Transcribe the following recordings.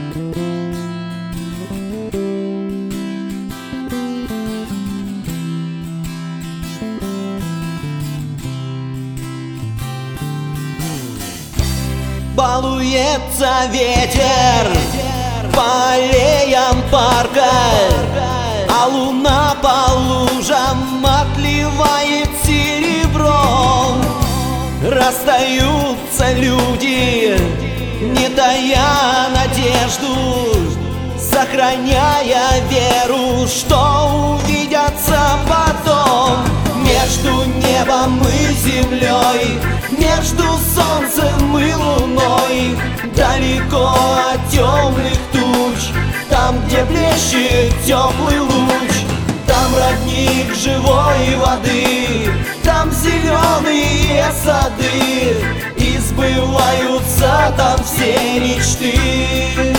Балуется ветер по аллеям парка, а луна по лужам отливает серебром. Расстаются люди, не тая надежду, сохраняя веру, что увидятся потом. Между небом и землей, между солнцем и луной, далеко от темных туч, там, где блещет теплый луч, там родник живой воды, там зеленые сады, и сбываются там все мечты.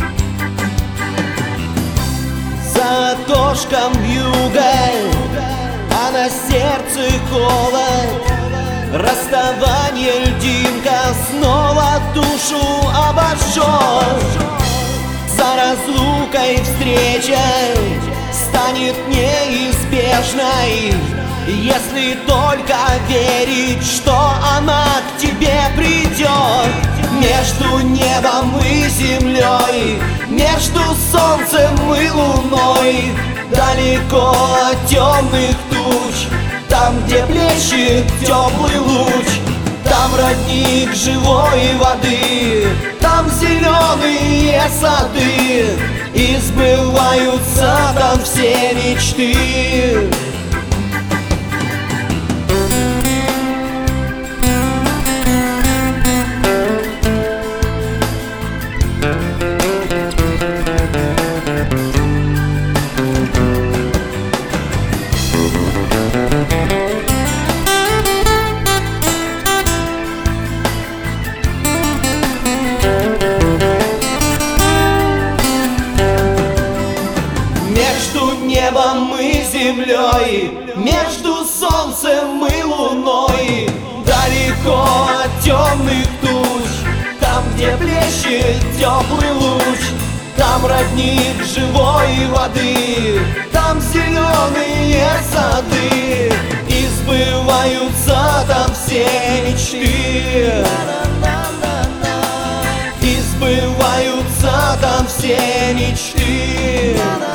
За окошком вьюга, а на сердце холод, расставание льдинка снова душу обожжет. За разлукой встреча станет неизбежной, если только верить, что она к тебе придет. Между небом и землей, между солнцем и луной, далеко от темных туч, там, где блещет теплый луч, там родник живой воды, там зеленые сады, и сбываются там все мечты. Между небом и землей, между солнцем и луной, далеко от темных туч, там, где блещет теплый луч, там родник живой воды, там зеленые сады, и сбываются там все мечты. И сбываются там все мечты.